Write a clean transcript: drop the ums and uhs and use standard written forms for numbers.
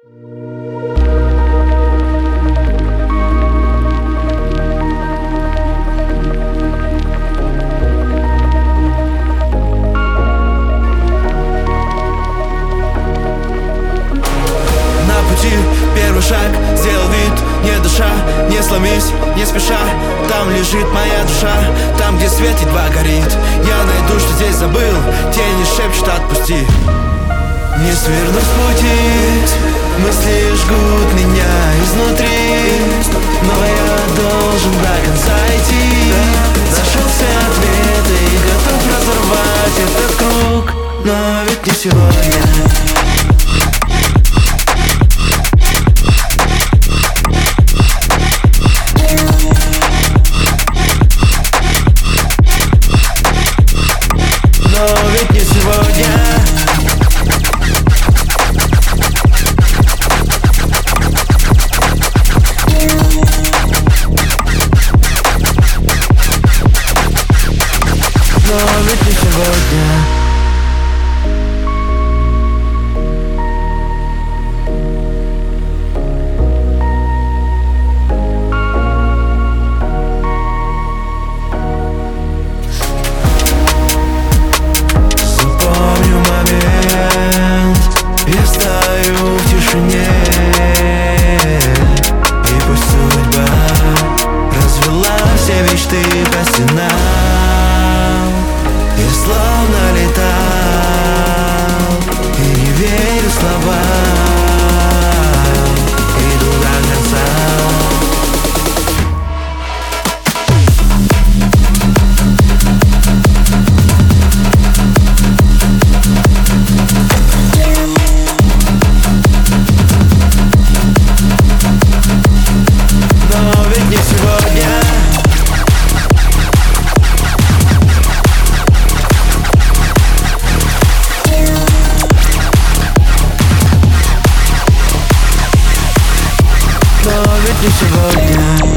Первый шаг, сделал вид, не дыша, не сломись, не спеша. Там лежит моя душа, там, где свет едва горит. Я найду, что здесь забыл, тени шепчут отпусти. Не сверну с пути, мысли жгут меня изнутри, но я должен до конца идти. Нашелся ответ и готов разорвать этот круг, но ведь не сегодня. Но ведь не сегодня. Но ведь не сегодня. Я стою в тишине, и пусть судьба развела все мечты по стенам. Я словно летал и не верю словам. Иду до конца. Но ведь не сегодня. Но ведь не сегодня.